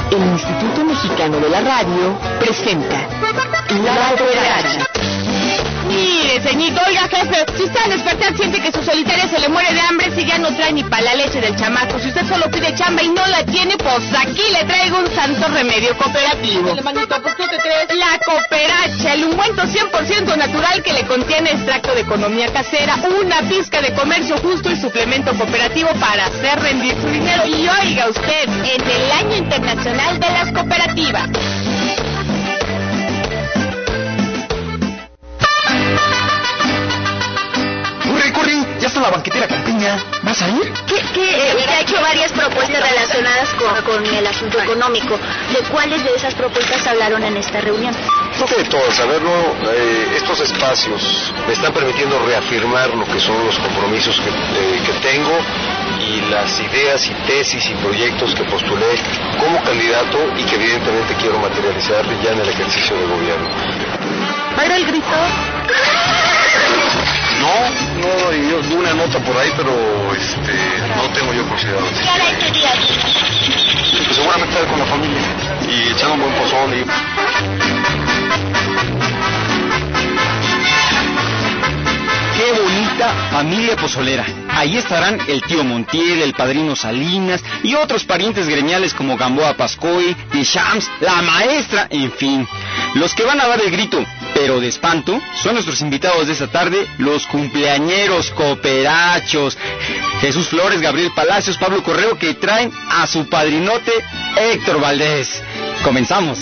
El Instituto Mexicano de la Radio presenta La Cooperacha. Mire, ceñito, oiga, jefe, si usted al despertar siente que su solitaria se le muere de hambre, si ya no trae ni para la leche del chamaco, si usted solo pide chamba y no la tiene, pues aquí le traigo un santo remedio cooperativo. Manito, ¿por qué te crees? La Cooperacha, el ungüento 100% natural que le contiene extracto de economía casera, una pizca de comercio justo y suplemento cooperativo para hacer rendir su dinero. Y oiga usted, en el Año Internacional de las Cooperativas. Corre, ya está la banquetera con piña. ¿Vas a ir? Usted ha hecho varias propuestas relacionadas con el asunto económico. ¿De cuáles de esas propuestas hablaron en esta reunión? Creo que de todas, saberlo, estos espacios me están permitiendo reafirmar lo que son los compromisos que tengo y las ideas y tesis y proyectos que postulé como candidato y que evidentemente quiero materializar ya en el ejercicio de gobierno. ¿Pero el grito? No, yo di una nota por ahí, pero no tengo yo considerado. ¿Qué hará este día? Pues seguramente estar con la familia y echando un buen pozole. ¡Qué bonita familia pozolera! Ahí estarán el tío Montiel, el padrino Salinas y otros parientes gremiales como Gamboa Pascoy, Deschamps, la maestra, en fin. Los que van a dar el grito, pero de espanto, son nuestros invitados de esta tarde, los cumpleañeros cooperachos. Jesús Flores, Gabriel Palacios, Pablo Correo, que traen a su padrinote Héctor Valdés. Comenzamos.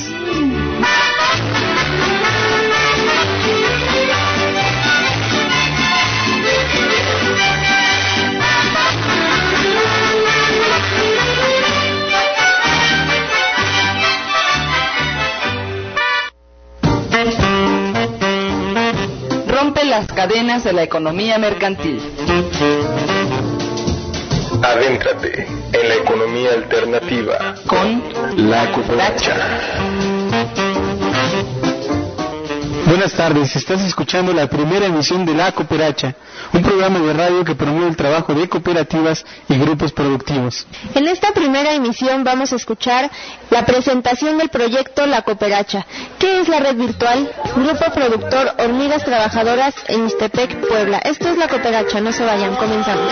Rompe las cadenas de la economía mercantil. Adéntrate en la economía alternativa Con La Cooperacha. Buenas tardes, estás escuchando la primera emisión de La Cooperacha, un programa de radio que promueve el trabajo de cooperativas y grupos productivos. En esta primera emisión vamos a escuchar la presentación del proyecto La Cooperacha. ¿Qué es la red virtual? Grupo productor Hormigas Trabajadoras en Ixtepec, Puebla. Esto es La Cooperacha, no se vayan, comenzamos.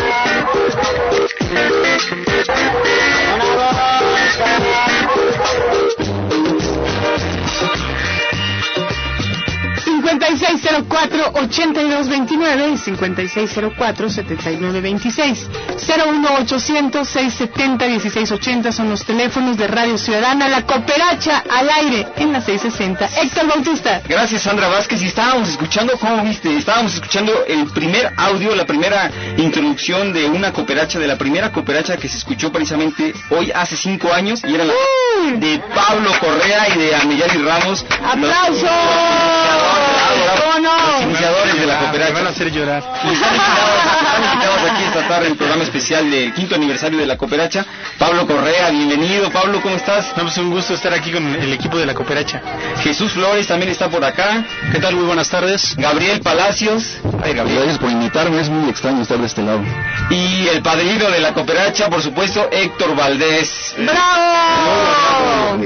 5604-8229 y 5604-7926. 01800-670-1680 son los teléfonos de Radio Ciudadana. La Cooperacha al aire en la 660. Héctor Bautista. Gracias, Sandra Vázquez. Y estábamos escuchando, ¿cómo viste? Estábamos escuchando el primer audio, la primera introducción de una cooperacha, de la primera cooperacha que se escuchó precisamente hoy hace 5 años, y era la de Pablo Correa y de Ameyali Ramos. ¡Aplausos! Los iniciadores de la cooperacha. Me van a hacer llorar. Están invitados aquí esta tarde en el programa especial del 5º aniversario de la cooperacha. Pablo Correa, bienvenido. Pablo, ¿cómo estás? No, pues un gusto estar aquí con el equipo de la cooperacha. Jesús Flores también está por acá. ¿Qué tal? Muy buenas tardes. Gabriel Palacios. Ay, Gabriel. Gracias por invitarme, es muy extraño estar de este lado. Y el padrino de la cooperacha, por supuesto, Héctor Valdés. ¡Bravo!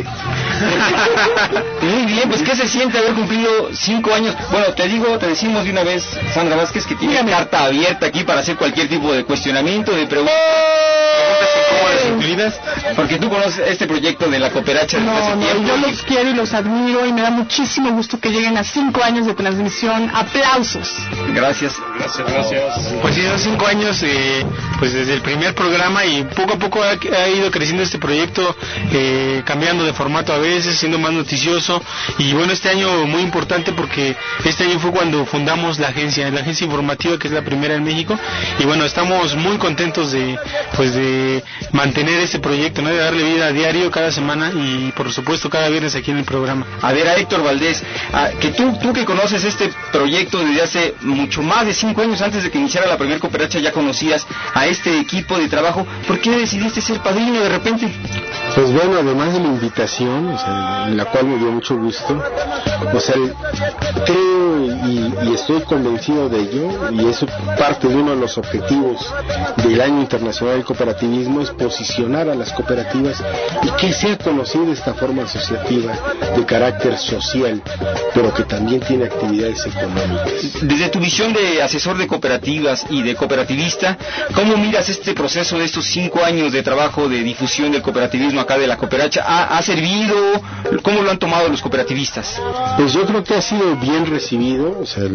Muy bien, pues ¿qué se siente haber cumplido 5 años? Bueno, te decimos de una vez, Sandra Vázquez, que tiene carta abierta aquí para hacer cualquier tipo de cuestionamiento, de preguntas incluidas, porque tú conoces este proyecto de la cooperacha desde hace tiempo. Yo los quiero y los admiro y me da muchísimo gusto que lleguen a 5 años de transmisión. ¡Aplausos! Gracias. Pues sí, son 5 años, pues desde el primer programa, y poco a poco ha ido creciendo este proyecto, cambiando de formato a veces, siendo más noticioso. Y bueno, este año muy importante porque este año fue cuando fundamos la agencia informativa, que es la primera en México. Y bueno, estamos muy contentos de mantener este proyecto, ¿no? De darle vida a diario, cada semana, y por supuesto cada viernes aquí en el programa. A ver, a Héctor Valdés, que tú que conoces este proyecto desde hace mucho más de 5 años, antes de que iniciara la primera cooperacha, ya conocías a este equipo de trabajo. ¿Por qué decidiste ser padrino de repente? Pues bueno, además de la invitación, o sea, en la cual me dio mucho gusto, o sea, creo y estoy convencido de ello, y eso parte de uno de los objetivos del Año Internacional del Cooperativismo, es posicionar a las cooperativas y que sea conocida esta forma asociativa de carácter social, pero que también tiene actividades económicas. Desde tu visión de asesor de cooperativas y de cooperativista, ¿cómo miras este proceso de estos 5 años de trabajo de difusión del cooperativismo acá de la Cooperacha? ¿Ha servido? ¿Cómo lo han tomado los cooperativistas? Pues yo creo que ha sido bien recibido, o sea,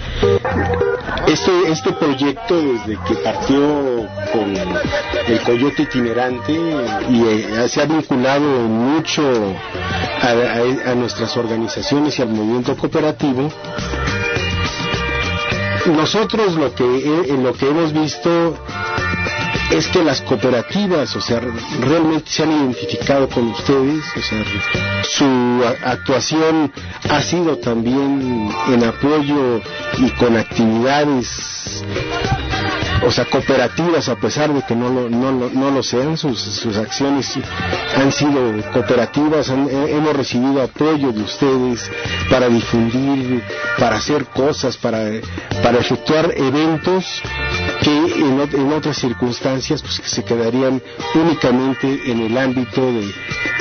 este proyecto desde que partió con el Coyote Itinerante y se ha vinculado mucho a nuestras organizaciones y al movimiento cooperativo. Nosotros lo que hemos visto es que las cooperativas, o sea, realmente se han identificado con ustedes, o sea, su actuación ha sido también en apoyo y con actividades, o sea, cooperativas, a pesar de que no lo sean, sus acciones han sido cooperativas, hemos recibido apoyo de ustedes para difundir, para hacer cosas, para efectuar eventos que en otras circunstancias pues que se quedarían únicamente en el ámbito de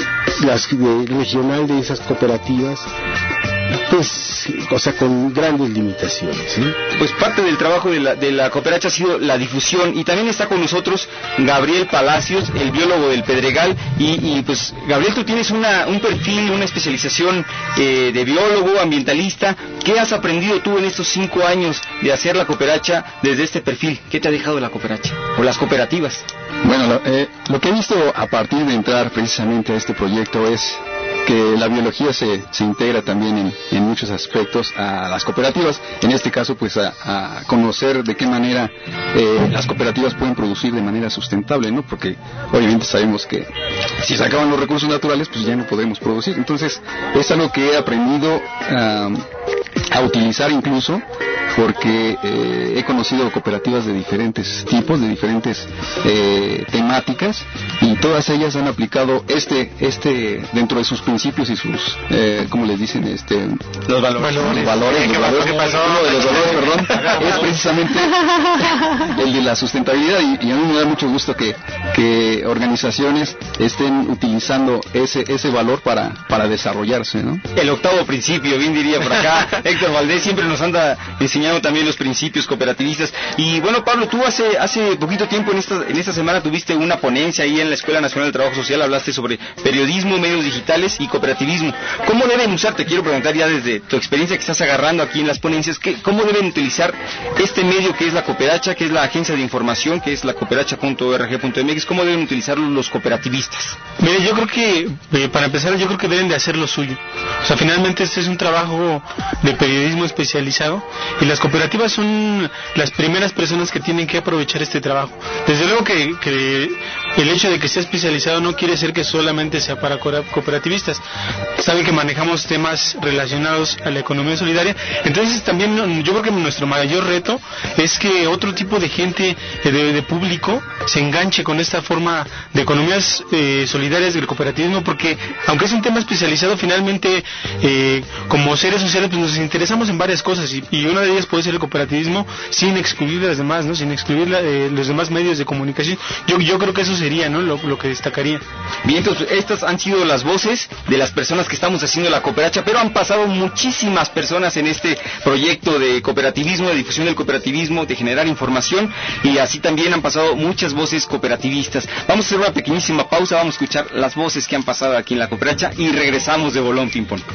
regional de esas cooperativas, pues, o sea, con grandes limitaciones, ¿sí? Pues parte del trabajo de la Cooperacha ha sido la difusión, y también está con nosotros Gabriel Palacios, el biólogo del Pedregal, y pues Gabriel, tú tienes un perfil, una especialización de biólogo, ambientalista. ¿Qué has aprendido tú en estos 5 años de hacer la Cooperacha desde este perfil? ¿Qué te ha dejado la Cooperacha o las cooperativas? Bueno, lo que he visto a partir de entrar precisamente a este proyecto es que la biología se integra también en muchos aspectos a las cooperativas, en este caso pues a conocer de qué manera las cooperativas pueden producir de manera sustentable, ¿no? Porque obviamente sabemos que si se acaban los recursos naturales pues ya no podemos producir. Entonces es algo que he aprendido a utilizar incluso, porque he conocido cooperativas de diferentes tipos, de diferentes temáticas, y todas ellas han aplicado dentro de sus principios y sus, ¿cómo les dicen? Los valores. Uno de los valores, perdón, es precisamente el de la sustentabilidad, y a mí me da mucho gusto que organizaciones estén utilizando ese valor para desarrollarse, ¿no? El octavo principio, bien diría por acá Héctor Valdés, siempre nos anda enseñando también los principios cooperativistas. Y bueno, Pablo, tú hace poquito tiempo en esta semana tuviste una ponencia ahí en la Escuela Nacional del Trabajo Social, hablaste sobre periodismo, medios digitales y cooperativismo. ¿Cómo deben usar? Te quiero preguntar ya desde tu experiencia que estás agarrando aquí en las ponencias, ¿cómo deben utilizar este medio que es la Cooperacha, que es la agencia de información, que es la cooperacha.org.mx? ¿Cómo deben utilizarlo los cooperativistas? Mire, yo creo que, para empezar, yo creo que deben de hacer lo suyo. O sea, finalmente este es un trabajo de periodismo especializado, y las cooperativas son las primeras personas que tienen que aprovechar este trabajo. Desde luego que el hecho de que sea especializado no quiere decir que solamente sea para cooperativistas. Saben que manejamos temas relacionados a la economía solidaria, entonces también yo creo que nuestro mayor reto es que otro tipo de gente, de público, se enganche con esta forma de economías solidarias del cooperativismo, porque aunque es un tema especializado, finalmente como seres sociales pues nos interesamos en varias cosas, y una de ellas puede ser el cooperativismo, sin excluir las demás, ¿no? Sin excluir los demás medios de comunicación. Yo creo que eso sería, ¿no?, lo que destacaría. Bien, entonces estas han sido las voces de las personas que estamos haciendo la Cooperacha, pero han pasado muchísimas personas en este proyecto de cooperativismo, de difusión del cooperativismo, de generar información, y así también han pasado muchas voces cooperativistas. Vamos a hacer una pequeñísima pausa, vamos a escuchar las voces que han pasado aquí en la Cooperacha y regresamos de Bolón Ping Pong.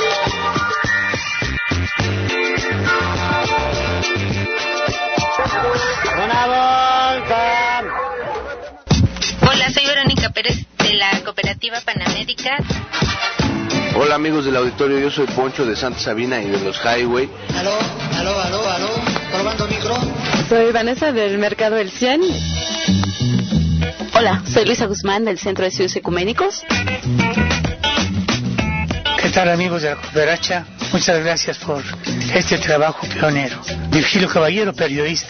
Hola, soy Verónica Pérez de la Cooperativa Panamérica. Hola amigos del auditorio, yo soy Poncho de Santa Sabina y de los Highway. Aló, probando micro. Soy Vanessa del Mercado El Cien. Hola, soy Luisa Guzmán del Centro de Estudios Ecuménicos. ¿Qué tal amigos de la Cooperacha? Muchas gracias por este trabajo pionero. Virgilio Caballero, periodista.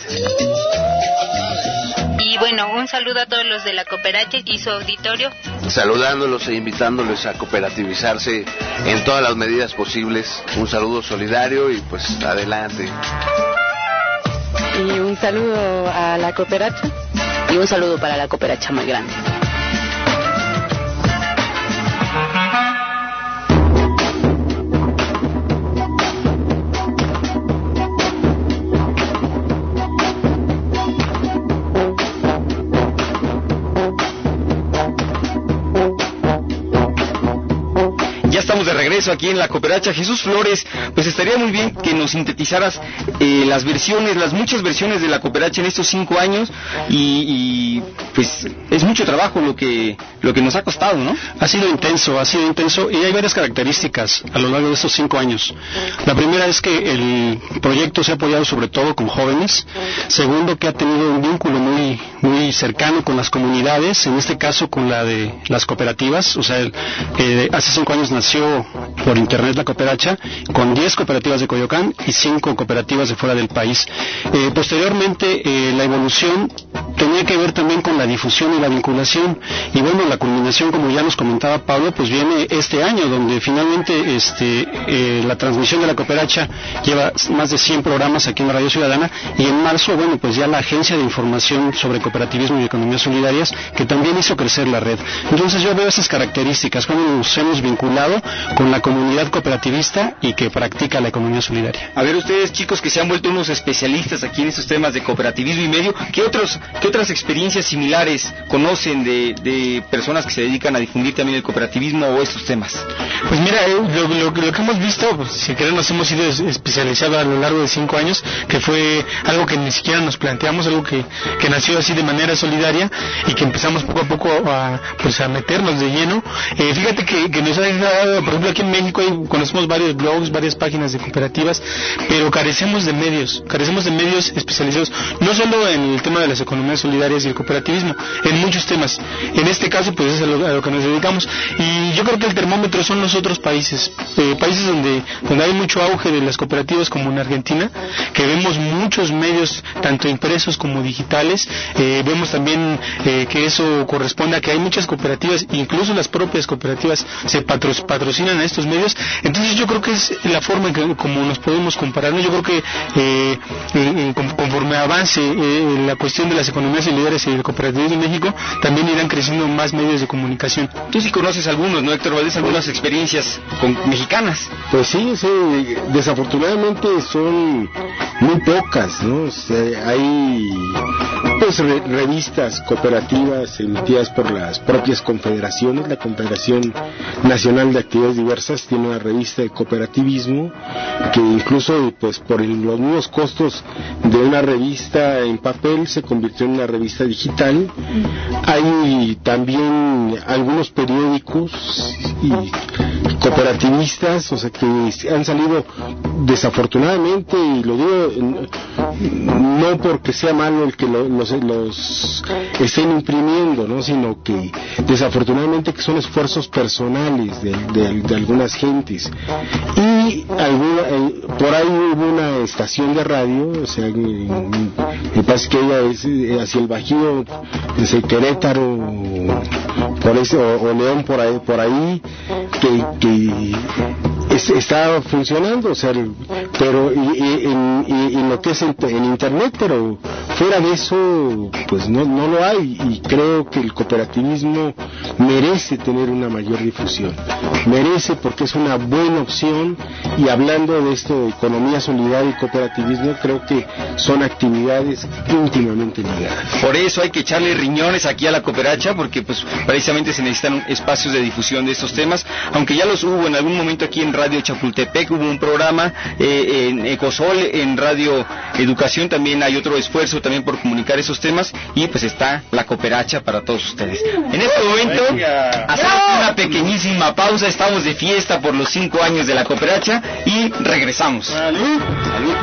Y bueno, un saludo a todos los de la Cooperacha y su auditorio. Saludándolos e invitándoles a cooperativizarse en todas las medidas posibles. Un saludo solidario y pues adelante. Y un saludo a la Cooperacha. Y un saludo para la cooperacha muy grande. Estamos de regreso aquí en la cooperacha. Jesús Flores, pues estaría muy bien que nos sintetizaras las muchas versiones de la cooperacha en estos 5 años y pues es mucho trabajo lo que nos ha costado, ¿no? Ha sido intenso y hay varias características a lo largo de estos 5 años. La primera es que el proyecto se ha apoyado sobre todo con jóvenes. Segundo, que ha tenido un vínculo muy, muy cercano con las comunidades, en este caso con la de las cooperativas. O sea, hace 5 años nació por internet la cooperacha, con 10 cooperativas de Coyoacán y 5 cooperativas de fuera del país. Posteriormente, la evolución tenía que ver también con la difusión y la vinculación, y bueno, la culminación, como ya nos comentaba Pablo, pues viene este año, donde finalmente la transmisión de la cooperacha lleva más de 100 programas aquí en la Radio Ciudadana, y en marzo, bueno, pues ya la Agencia de Información sobre Cooperativismo y Economías Solidarias, que también hizo crecer la red. Entonces yo veo esas características, cómo nos hemos vinculado con la comunidad cooperativista y que practica la economía solidaria. A ver, ustedes, chicos, que se han vuelto unos especialistas aquí en estos temas de cooperativismo y medio, ¿qué otras experiencias similares conocen de personas que se dedican a difundir también el cooperativismo o estos temas? Pues mira, lo que hemos visto, pues, si queremos, nos hemos ido especializando a lo largo de 5 años, que fue algo que ni siquiera nos planteamos, algo que nació así de manera solidaria y que empezamos poco a poco a meternos de lleno. Fíjate que nos ha dejado, por ejemplo, aquí en México conocemos varios blogs, varias páginas de cooperativas, pero carecemos de medios especializados, no solo en el tema de las economías solidarias y el cooperativismo, en muchos temas. En este caso, pues es a lo que nos dedicamos, y yo creo que el termómetro son los otros países donde hay mucho auge de las cooperativas, como en Argentina, que vemos muchos medios, tanto impresos como digitales. Vemos también que eso corresponde a que hay muchas cooperativas, incluso las propias cooperativas se patrocinan a estos medios. Entonces yo creo que es la forma en que como nos podemos comparar, ¿no? Yo creo que conforme avance la cuestión de las economías solidarias y el cooperativismo en México, también irán creciendo más medios de comunicación. Tú sí conoces algunos, ¿no, Héctor Valdés? Algunas experiencias mexicanas. Pues sí, desafortunadamente son muy pocas, ¿no? O sea, hay pues revistas cooperativas emitidas por las propias confederaciones. La Confederación Nacional de Actividades Diversas tiene una revista de cooperativismo que incluso pues por los mismos costos de una revista en papel se convirtió en una revista digital. Hay también algunos periódicos y cooperativistas, o sea, que han salido desafortunadamente, y lo digo no porque sea malo el que los estén imprimiendo, ¿no? Sino que desafortunadamente que son esfuerzos personales de algunas gentes. Y por ahí hubo una estación de radio, o sea, me parece que ella es hacia el Bajío, desde Querétaro, o León, por ahí que está funcionando, o sea, pero en lo que es en internet, pero fuera de eso pues no lo hay, y creo que el cooperativismo merece tener una mayor difusión, porque es una buena opción. Y hablando de esto de economía solidaria y cooperativismo, creo que son actividades íntimamente ligadas. Por eso hay que echarle riñones aquí a la cooperacha, porque pues precisamente se necesitan espacios de difusión de estos temas, aunque ya los hubo en algún momento aquí en Radio Chapultepec, hubo un programa, en Ecosol, en Radio Educación también hay otro esfuerzo también por comunicar esos temas, y pues está la cooperacha para todos ustedes. En este momento hacemos una pequeñísima pausa, estamos de fiesta por los 5 años de la cooperacha y regresamos. ¡Salud! ¡Salud!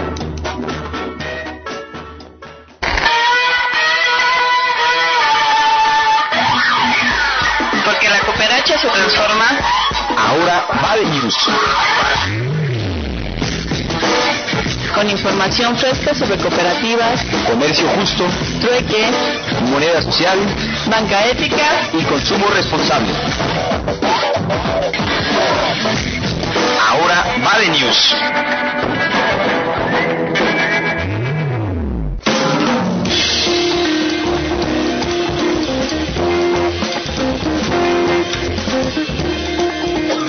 Porque la cooperacha se transforma. Ahora va de news. Con información fresca sobre cooperativas, comercio justo, trueque, moneda social, banca ética y consumo responsable. Ahora va de news.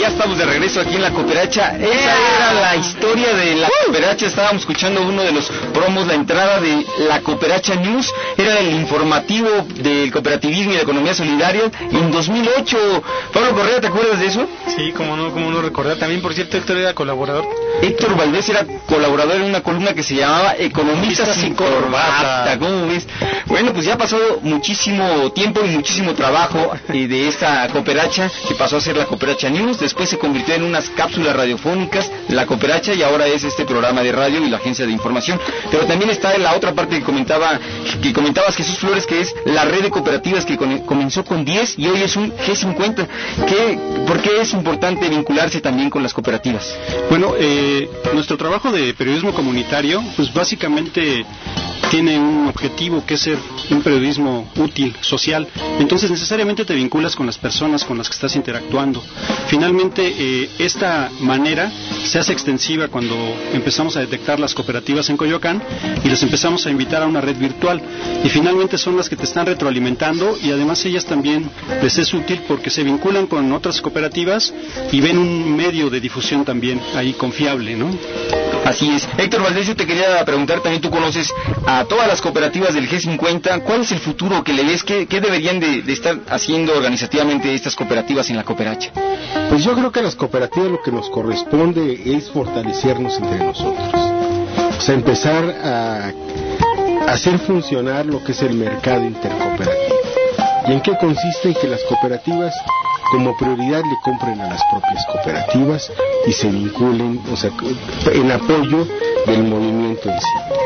estamos de regreso aquí en la Cooperacha. Esa era la historia de la Cooperacha. Estábamos escuchando uno de los promos, la entrada de la Cooperacha News. Era el informativo del cooperativismo y la economía solidaria en 2008. Pablo Correa, ¿te acuerdas de eso? Sí, cómo no recordar. También, por cierto, Héctor era colaborador. Héctor Valdés era colaborador en una columna que se llamaba Economistas sin corbata. ¿Cómo ves? Bueno, pues ya pasó muchísimo tiempo y muchísimo trabajo de esta Cooperacha, que pasó a ser la Cooperacha News. Después se convirtió en unas cápsulas radiofónicas, la Cooperacha, y ahora es este programa de radio y la agencia de información. Pero también está en la otra parte que comentabas, Jesús Flores, que es la red de cooperativas que comenzó con 10 y hoy es un G50. ¿Por qué es importante vincularse también con las cooperativas? Bueno, nuestro trabajo de periodismo comunitario, pues básicamente tiene un objetivo que es ser un periodismo útil, social. Entonces necesariamente te vinculas con las personas con las que estás interactuando. Finalmente, esta manera se hace extensiva cuando empezamos a detectar las cooperativas en Coyoacán y les empezamos a invitar a una red virtual. Y finalmente son las que te están retroalimentando y además ellas también les es útil porque se vinculan con otras cooperativas y ven un medio de difusión también ahí confiable, ¿no? Así es. Héctor Valdés, yo te quería preguntar, también tú conoces a todas las cooperativas del G50, ¿cuál es el futuro que le ves? ¿Qué deberían de estar haciendo organizativamente estas cooperativas en la Cooperacha? Pues yo creo que a las cooperativas lo que nos corresponde es fortalecernos entre nosotros. O sea, empezar a hacer funcionar lo que es el mercado intercooperativo. ¿Y en qué consiste? En que las cooperativas como prioridad le compren a las propias cooperativas y se vinculen, o sea, en apoyo del movimiento en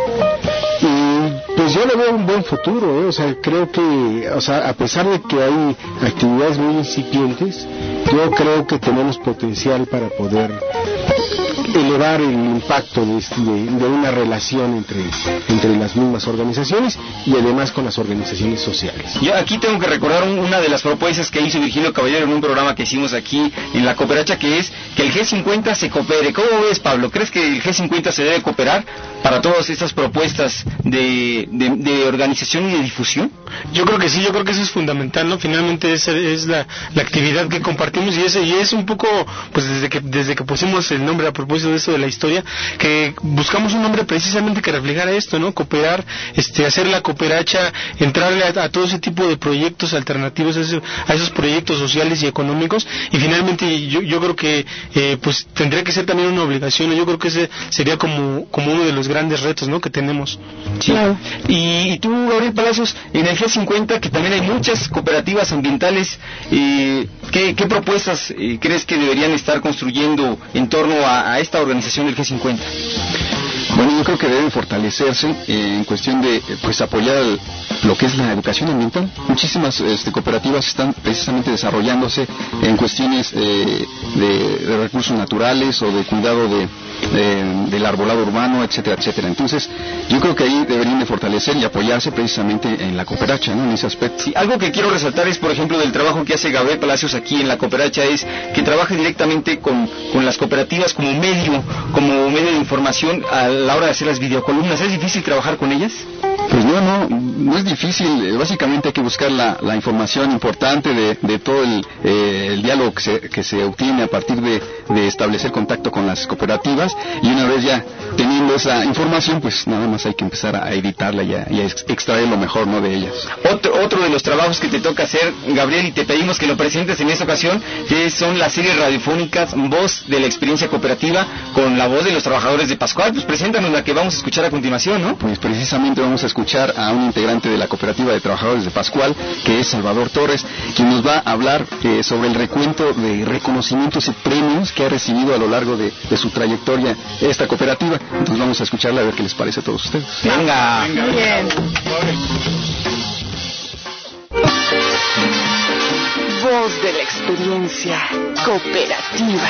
sí. Y pues yo le veo un buen futuro, o sea, creo que, o sea, a pesar de que hay actividades muy incipientes, yo creo que tenemos potencial para poder elevar el impacto de una relación entre las mismas organizaciones y además con las organizaciones sociales. Yo aquí tengo que recordar una de las propuestas que hizo Virgilio Caballero en un programa que hicimos aquí en la Cooperacha, que es que el G50 se coopere. ¿Cómo ves, Pablo? ¿Crees que el G50 se debe cooperar para todas estas propuestas de organización y de difusión? Yo creo que sí, yo creo que eso es fundamental, ¿no? Finalmente esa es la actividad que compartimos y es un poco, pues desde que pusimos el nombre a propósito de esto de la historia, que buscamos un nombre precisamente que reflejara esto, ¿no? Cooperar, hacer la Cooperacha, entrarle a todo ese tipo de proyectos alternativos, a esos proyectos sociales y económicos, y finalmente yo creo que pues tendría que ser también una obligación, ¿no? Yo creo que ese sería como uno de los grandes retos, ¿no?, que tenemos. Sí. Claro. Y tú, Gabriel Palacios, en el G50, que también hay muchas cooperativas ambientales, ¿qué propuestas crees que deberían estar construyendo en torno a esta organización del G50? Bueno, yo creo que deben fortalecerse en cuestión de apoyar lo que es la educación ambiental. Muchísimas cooperativas están precisamente desarrollándose en cuestiones de recursos naturales o de cuidado del arbolado urbano, etcétera, etcétera. Entonces, yo creo que ahí deberían de fortalecer y apoyarse precisamente en la Cooperacha, ¿no?, en ese aspecto. Sí, algo que quiero resaltar es, por ejemplo, del trabajo que hace Gabriel Palacios aquí en la Cooperacha, es que trabaja directamente con las cooperativas como medio de información a la hora de hacer las videocolumnas. ¿Es difícil trabajar con ellas? Pues no es difícil. Básicamente hay que buscar la información importante de todo el diálogo que se obtiene a partir de establecer contacto con las cooperativas, y una vez ya teniendo esa información, pues nada más hay que empezar a editarla y a extraer lo mejor, ¿no?, de ellas. Otro de los trabajos que te toca hacer, Gabriel, y te pedimos que lo presentes en esta ocasión, que son las series radiofónicas Voz de la Experiencia Cooperativa, con la voz de los trabajadores de Pascual. Pues preséntanos la que vamos a escuchar a continuación, ¿no? Pues precisamente vamos a escuchar a un integrante de la Cooperativa de Trabajadores de Pascual, que es Salvador Torres, quien nos va a hablar sobre el recuento de reconocimientos y premios que ha recibido a lo largo de su trayectoria esta cooperativa. Entonces vamos a escucharla a ver qué les parece a todos ustedes. Venga. Muy bien. Voz de la Experiencia Cooperativa.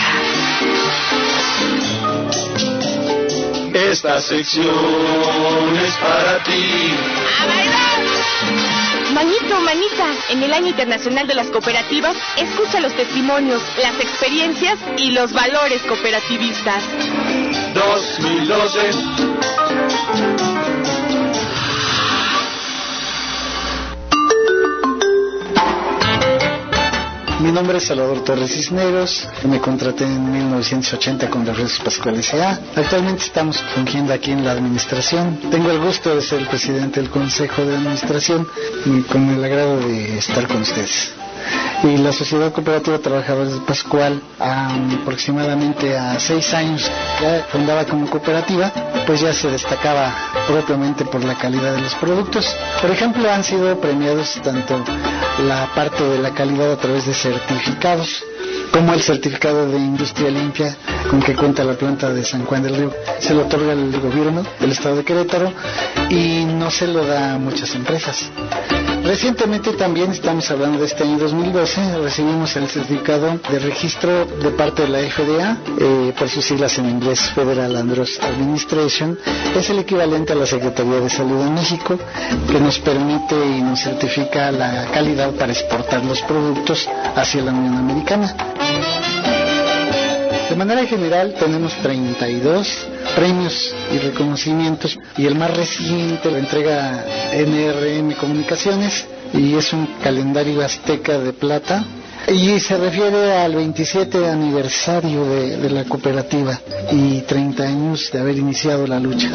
Esta sección es para ti. ¡A bailar! Manito, manita, en el Año Internacional de las Cooperativas, escucha los testimonios, las experiencias y los valores cooperativistas. 2012. Mi nombre es Salvador Torres Cisneros, me contraté en 1980 con las Redes Pascual S.A. Actualmente estamos fungiendo aquí en la administración. Tengo el gusto de ser el presidente del Consejo de Administración y con el agrado de estar con ustedes. Y la Sociedad Cooperativa Trabajadores de Pascual, aproximadamente a 6 años ya fundada como cooperativa, pues ya se destacaba propiamente por la calidad de los productos. Por ejemplo, han sido premiados tanto la parte de la calidad a través de certificados, como el certificado de industria limpia con que cuenta la planta de San Juan del Río. Se lo otorga el gobierno del estado de Querétaro y no se lo da a muchas empresas. Recientemente también, estamos hablando de este año 2012, recibimos el certificado de registro de parte de la FDA, por sus siglas en inglés, Federal Andros Administration. Es el equivalente a la Secretaría de Salud en México, que nos permite y nos certifica la calidad para exportar los productos hacia la Unión Americana. De manera general tenemos 32 premios y reconocimientos, y el más reciente lo entrega NRM Comunicaciones y es un calendario azteca de plata y se refiere al 27 aniversario de la cooperativa y 30 años de haber iniciado la lucha.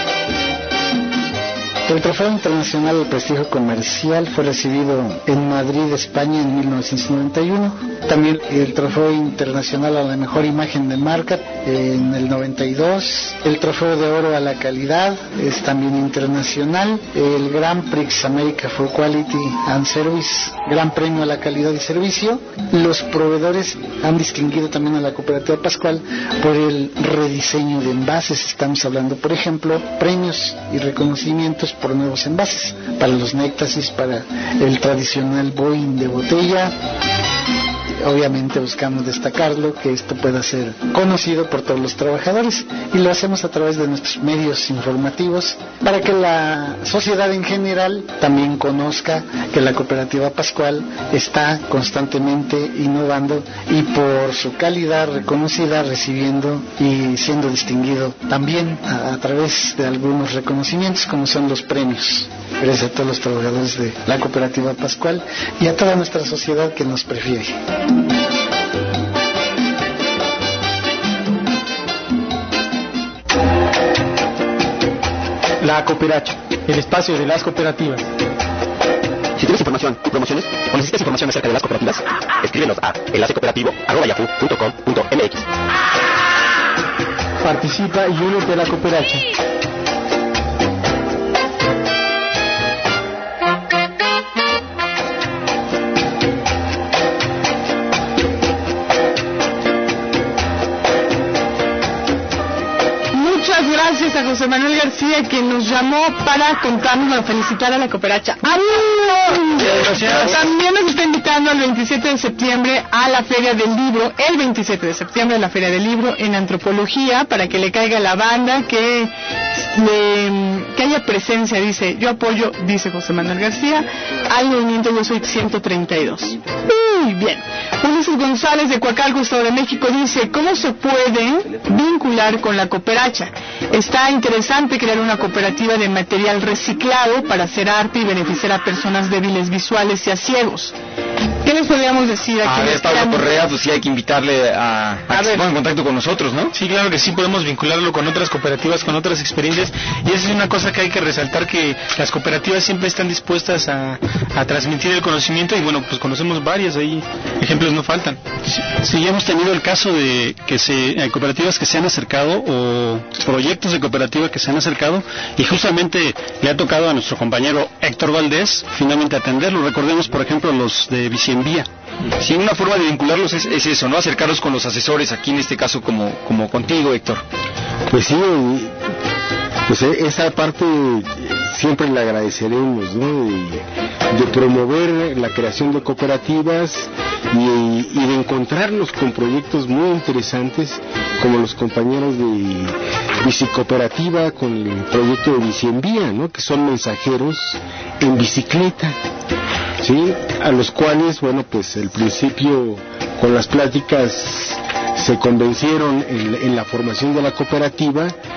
El Trofeo Internacional del Prestigio Comercial fue recibido en Madrid, España, en 1991. También el Trofeo Internacional a la Mejor Imagen de Marca en el 92. El Trofeo de Oro a la Calidad es también internacional. El Grand Prix America for Quality and Service, Gran Premio a la Calidad y Servicio. Los proveedores han distinguido también a la Cooperativa Pascual por el rediseño de envases. Estamos hablando, por ejemplo, premios y reconocimientos por nuevos envases, para los néctasis, para el tradicional Boeing de botella. Obviamente buscamos destacarlo, que esto pueda ser conocido por todos los trabajadores, y lo hacemos a través de nuestros medios informativos para que la sociedad en general también conozca que la Cooperativa Pascual está constantemente innovando y por su calidad reconocida, recibiendo y siendo distinguido también a través de algunos reconocimientos como son los premios. Gracias a todos los trabajadores de la Cooperativa Pascual y a toda nuestra sociedad que nos prefiere. La Cooperacha, el espacio de las cooperativas. Si tienes información y promociones o necesitas información acerca de las cooperativas, escríbenos a enlaceCooperativo@yahoo.com.mx. Participa y únete a la Cooperacha. Gracias a José Manuel García, que nos llamó para contarnos, felicitar a la Cooperacha. También nos está invitando el 27 de septiembre a la Feria del Libro, el 27 de septiembre a la Feria del Libro en Antropología, para que le caiga la banda, que haya presencia, dice, yo apoyo, dice José Manuel García, al movimiento Yo Soy 132. Muy bien. Ulises González de Coacalco, Estado de México, dice, ¿cómo se puede vincular con la Cooperacha? Está interesante crear una cooperativa de material reciclado para hacer arte y beneficiar a personas débiles visuales y a ciegos. ¿Qué les podríamos decir aquí? A ver, Pablo Correa, pues sí hay que invitarle a que se ponga en contacto con nosotros, ¿no? Sí, claro que sí, podemos vincularlo con otras cooperativas, con otras experiencias, y esa es una cosa que hay que resaltar, que las cooperativas siempre están dispuestas a transmitir el conocimiento, y bueno, pues conocemos varias, ahí ejemplos no faltan. Sí, hemos tenido el caso de que hay cooperativas que se han acercado, o proyectos de cooperativa que se han acercado, y justamente le ha tocado a nuestro compañero Héctor Valdés finalmente atenderlo. Recordemos, por ejemplo, los de Bicienvía. Sí, una forma de vincularlos es eso, ¿no? Acercarlos con los asesores, aquí en este caso como contigo, Héctor. Pues sí, pues esa parte siempre la agradeceremos, ¿no? De promover la creación de cooperativas y de encontrarnos con proyectos muy interesantes, como los compañeros de Bicicooperativa con el proyecto de Bicienvía, ¿no? Que son mensajeros en bicicleta, ¿sí? A los cuales, bueno, pues al principio con las pláticas se convencieron en la formación de la cooperativa,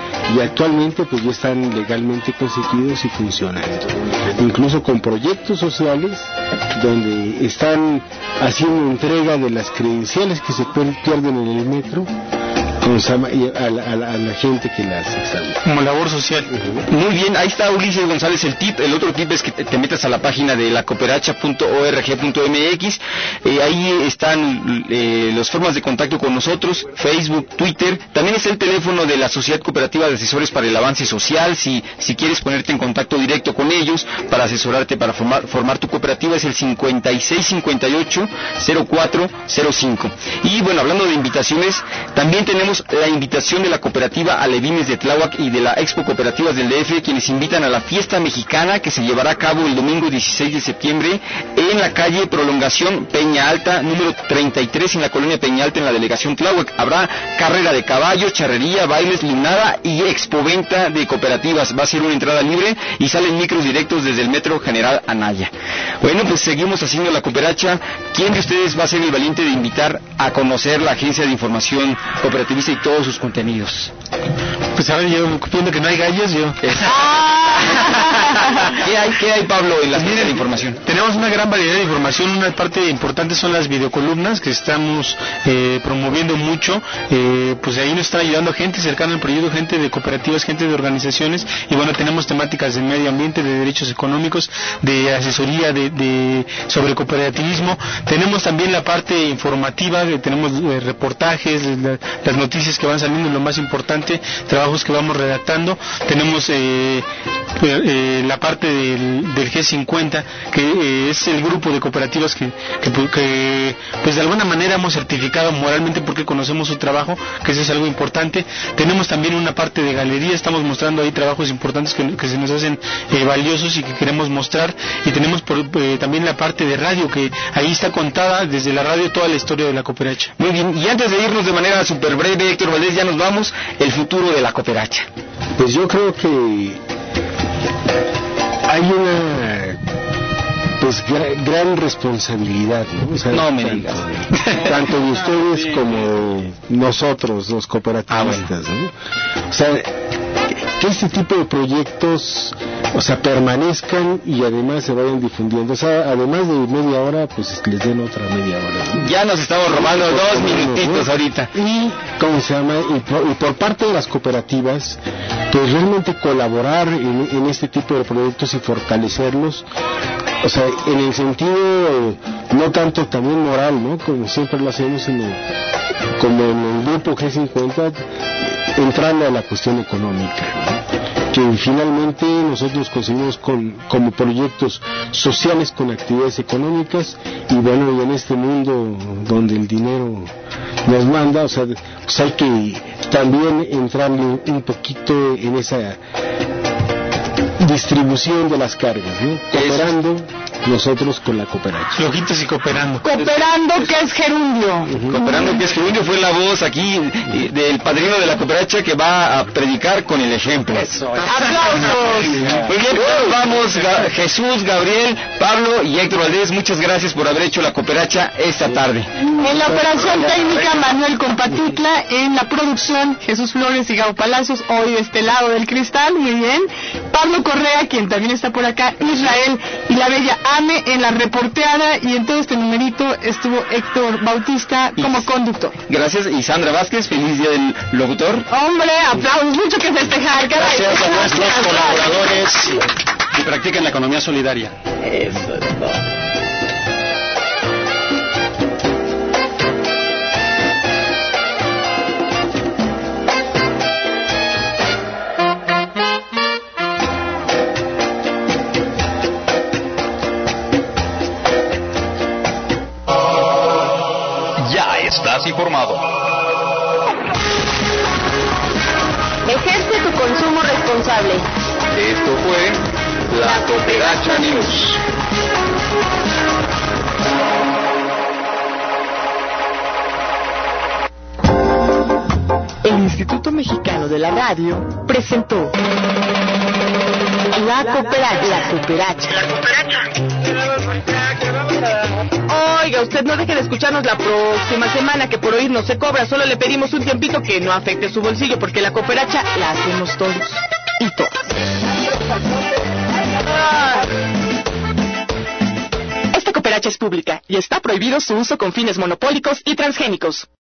y actualmente pues ya están legalmente constituidos y funcionando, incluso con proyectos sociales donde están haciendo entrega de las credenciales que se pierden en el metro a la gente que las examina. Como labor social. Muy bien, ahí está Ulises González el tip. El otro tip es que te metas a la página de lacooperacha.org.mx. Ahí están las formas de contacto con nosotros, Facebook, Twitter. También está el teléfono de la Sociedad Cooperativa de Asesores para el Avance Social. Si quieres ponerte en contacto directo con ellos para asesorarte para formar tu cooperativa, es el 5658-0405. Y bueno, hablando de invitaciones, también tenemos la invitación de la cooperativa Alevines de Tláhuac y de la Expo Cooperativas del DF, quienes invitan a la fiesta mexicana que se llevará a cabo el domingo 16 de septiembre en la calle Prolongación Peña Alta, número 33, en la colonia Peña Alta, en la delegación Tláhuac. Habrá carrera de caballos, charrería, bailes, lunada y expoventa de cooperativas. Va a ser una entrada libre y salen micros directos desde el Metro General Anaya. Bueno, pues seguimos haciendo la cooperacha. ¿Quién de ustedes va a ser el valiente de invitar a conocer la Agencia de Información Cooperativista y todos sus contenidos? Pues a ver, yo viendo que no hay gallos, yo... ¿Qué hay, Pablo, en las líneas de información? Tenemos una gran variedad de información. Una parte importante son las videocolumnas que estamos promoviendo mucho. Pues ahí nos está ayudando gente cercana al proyecto, gente de cooperativas, gente de organizaciones. Y bueno, tenemos temáticas de medio ambiente, de derechos económicos, de asesoría sobre cooperativismo. Tenemos también la parte informativa, tenemos reportajes, las noticias que van saliendo, lo más importante, trabajos que vamos redactando. Tenemos la parte del G50, que es el grupo de cooperativas que pues de alguna manera hemos certificado moralmente porque conocemos su trabajo, que eso es algo importante. Tenemos también una parte de galería, estamos mostrando ahí trabajos importantes que se nos hacen valiosos y que queremos mostrar. Y tenemos también la parte de radio, que ahí está contada desde la radio toda la historia de la cooperacha. Muy bien, y antes de irnos de manera súper breve, Héctor Valdés, ya nos vamos, el futuro de la cooperacha. Pues yo creo que hay una gran responsabilidad, ¿no? O sea, no me digas. Tanto de ustedes como nosotros, los cooperativistas, ¿no? O sea, que este tipo de proyectos, o sea, permanezcan y además se vayan difundiendo. O sea, además de media hora, pues les den otra media hora, ¿no? Ya nos estamos robando 2 minutitos ahorita. Y, ¿cómo se llama? Y por parte de las cooperativas, pues realmente colaborar en este tipo de proyectos y fortalecerlos. O sea, en el sentido no tanto también moral, ¿no? Como siempre lo hacemos como en el grupo G50, entrando a la cuestión económica, ¿no? Que finalmente nosotros conseguimos como proyectos sociales con actividades económicas. Y bueno, y en este mundo donde el dinero nos manda, o sea, pues hay que también entrar un poquito en esa distribución de las cargas, ¿no? Cooperando nosotros con la cooperacha. Flojitos y cooperando. Cooperando, que es gerundio. Cooperando, que es gerundio, fue la voz aquí del padrino de la cooperacha que va a predicar con el ejemplo. ¡Aplausos! Muy bien, pues vamos, Jesús, Gabriel, Pablo y Héctor Valdés, muchas gracias por haber hecho la cooperacha esta tarde. En la operación técnica, Manuel Compatitla. En la producción, Jesús Flores y Gabo Palacios, hoy de este lado del cristal, muy bien. Pablo Correa, quien también está por acá, Israel y la bella Ame en la reporteada, y en todo este numerito estuvo Héctor Bautista como conductor. Gracias, y Sandra Vázquez, feliz día del locutor. Hombre, aplausos, mucho que festejar. Gracias a nuestros colaboradores que practican la economía solidaria. Eso es todo. Estás informado. Ejerce tu consumo responsable. Esto fue la Cooperacha News. El Instituto Mexicano de la Radio presentó La cooperacha. Oiga, usted no deje de escucharnos la próxima semana, que por oír no se cobra. Solo le pedimos un tiempito que no afecte su bolsillo, porque la cooperacha la hacemos todos y todas. Esta cooperacha es pública y está prohibido su uso con fines monopólicos y transgénicos.